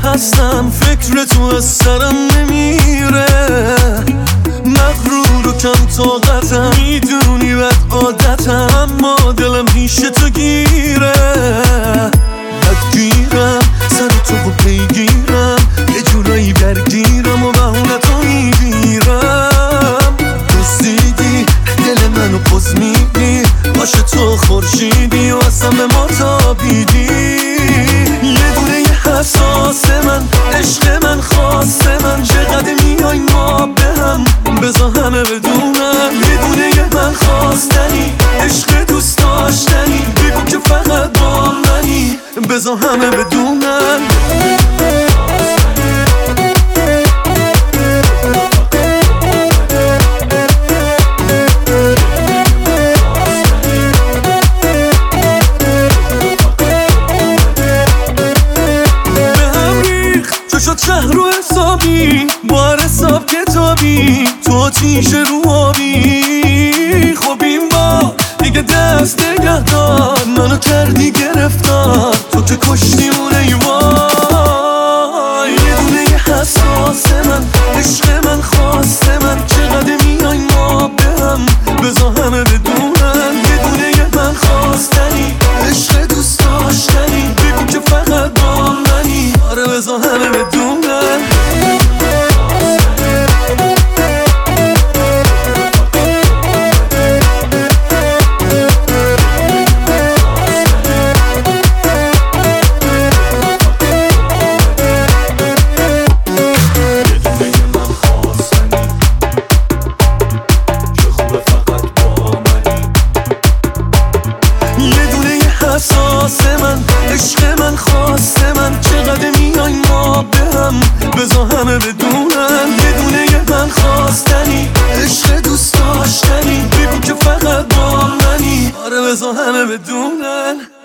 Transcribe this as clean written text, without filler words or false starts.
هستم، فکر تو از سرم نمیره. مغرور و کم طاقتم، میدونی بد عادتم، اما دلم پیش تو گیره. بدگیرم سر تو و پیگیرم، یه جورایی درگیرم و بهونتو میگیرم. دزدیدی دل منو پز میدی، باشه تو خورشیدی و اصلا به ما تابیدی. یه دونه حساس من، عشق من، خاص من، چقدر میای ما به هم، بذار همه بدونم. یه دونه من خواستنی، عشق دوست داشتنی، بگو که فقط با منی، بذار همه بدونم. شد شهر رو حسابی، با حساب کتابی، تو آتیش رو آبی. خب این با دیگه دست نگه دار، منو کردی گرفتار، تو که کشتیمونه ای وای. یه دونه حساس من، عشق من، خاص من، چقدر میای ما به هم، بذار همه بدونن. یه دونه من خواستنی، عشق دوست داشتنی، بگو که فقط با منی، آره بذار همه بدونن. حساس من، عشق من، خاص من، چقدر میای ما به هم، بذار همه بدونن. یه دونه من خواستنی، عشق دوست داشتنی، بگو که فقط با منی، آره بذار همه بدونن.